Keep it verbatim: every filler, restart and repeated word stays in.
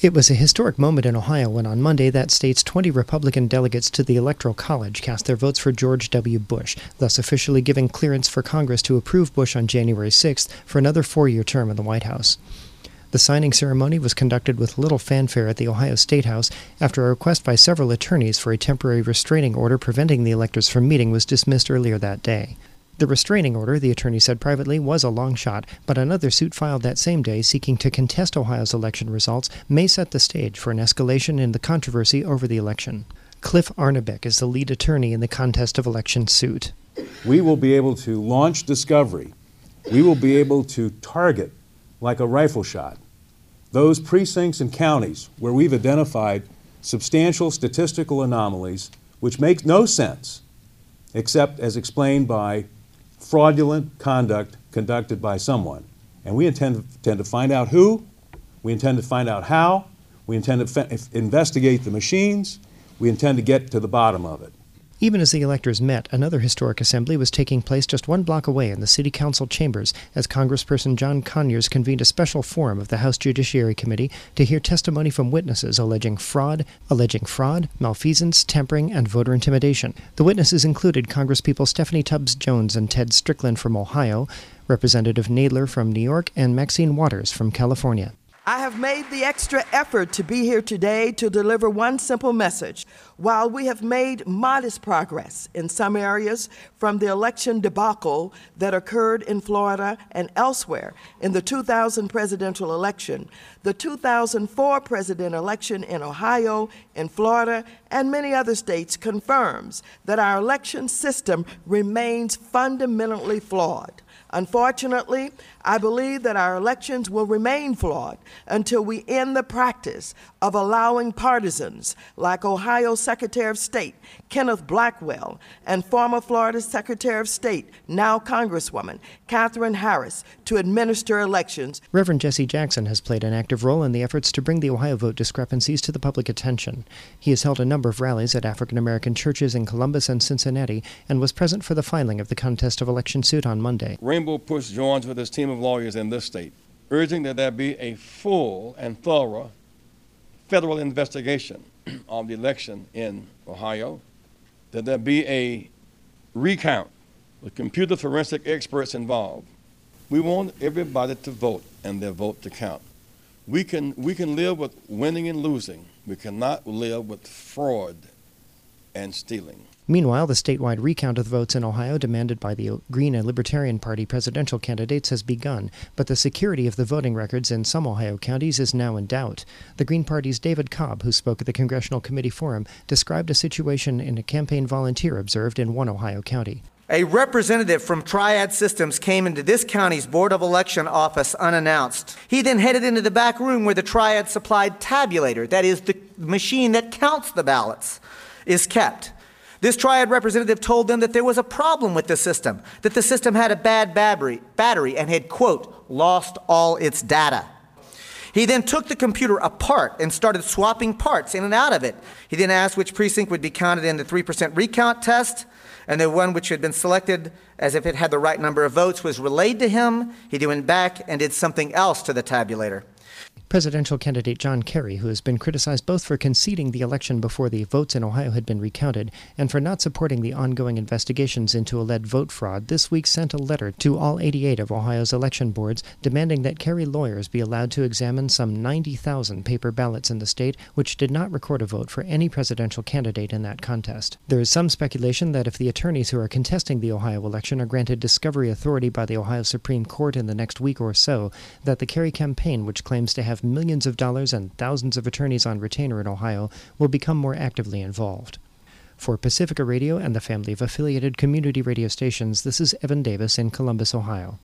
It was a historic moment in Ohio when on Monday that state's twenty Republican delegates to the Electoral College cast their votes for George W. Bush, thus officially giving clearance for Congress to approve Bush on January sixth for another four-year term in the White House. The signing ceremony was conducted with little fanfare at the Ohio State House after a request by several attorneys for a temporary restraining order preventing the electors from meeting was dismissed earlier that day. The restraining order, the attorney said privately, was a long shot, but another suit filed that same day seeking to contest Ohio's election results may set the stage for an escalation in the controversy over the election. Cliff Arnebeck is the lead attorney in the contest of election suit. We will be able to launch discovery. We will be able to target, like a rifle shot, those precincts and counties where we've identified substantial statistical anomalies which make no sense except as explained by fraudulent conduct conducted by someone. And we intend, intend to find out who, we intend to find out how, we intend to investigate the machines, we intend to get to the bottom of it. Even as the electors met, another historic assembly was taking place just one block away in the City Council chambers as Congressperson John Conyers convened a special forum of the House Judiciary Committee to hear testimony from witnesses alleging fraud, alleging fraud, malfeasance, tampering, and voter intimidation. The witnesses included Congresspeople Stephanie Tubbs Jones and Ted Strickland from Ohio, Representative Nadler from New York, and Maxine Waters from California. I have made the extra effort to be here today to deliver one simple message. While we have made modest progress in some areas from the election debacle that occurred in Florida and elsewhere in the two thousand presidential election, the two thousand four president election in Ohio, in Florida, and many other states confirms that our election system remains fundamentally flawed. Unfortunately, I believe that our elections will remain flawed until we end the practice of allowing partisans like Ohio Secretary of State Kenneth Blackwell and former Florida Secretary of State, now Congresswoman Katherine Harris, to administer elections. Reverend Jesse Jackson has played an active role in the efforts to bring the Ohio vote discrepancies to the public attention. He has held a number of rallies at African-American churches in Columbus and Cincinnati and was present for the filing of the contest of election suit on Monday. Rainbow Push joins with his team of lawyers in this state, urging that there be a full and thorough federal investigation of the election in Ohio, that there be a recount with computer forensic experts involved. We want everybody to vote and their vote to count. We can, we can live with winning and losing. We cannot live with fraud and stealing. Meanwhile, the statewide recount of the votes in Ohio demanded by the Green and Libertarian Party presidential candidates has begun, but the security of the voting records in some Ohio counties is now in doubt. The Green Party's David Cobb, who spoke at the Congressional Committee Forum, described a situation in a campaign volunteer observed in one Ohio county. A representative from Triad Systems came into this county's Board of Election office unannounced. He then headed into the back room where the Triad supplied tabulator, that is, the machine that counts the ballots, is kept. This Triad representative told them that there was a problem with the system, that the system had a bad battery, battery and had, quote, lost all its data. He then took the computer apart and started swapping parts in and out of it. He then asked which precinct would be counted in the three percent recount test, and the one which had been selected as if it had the right number of votes was relayed to him. He then went back and did something else to the tabulator. Presidential candidate John Kerry, who has been criticized both for conceding the election before the votes in Ohio had been recounted and for not supporting the ongoing investigations into alleged vote fraud, this week sent a letter to all eighty-eight of Ohio's election boards demanding that Kerry lawyers be allowed to examine some ninety thousand paper ballots in the state which did not record a vote for any presidential candidate in that contest. There is some speculation that if the attorneys who are contesting the Ohio election are granted discovery authority by the Ohio Supreme Court in the next week or so, that the Kerry campaign, which claims to have millions of dollars and thousands of attorneys on retainer in Ohio, will become more actively involved. For Pacifica Radio and the family of affiliated community radio stations, this is Evan Davis in Columbus, Ohio.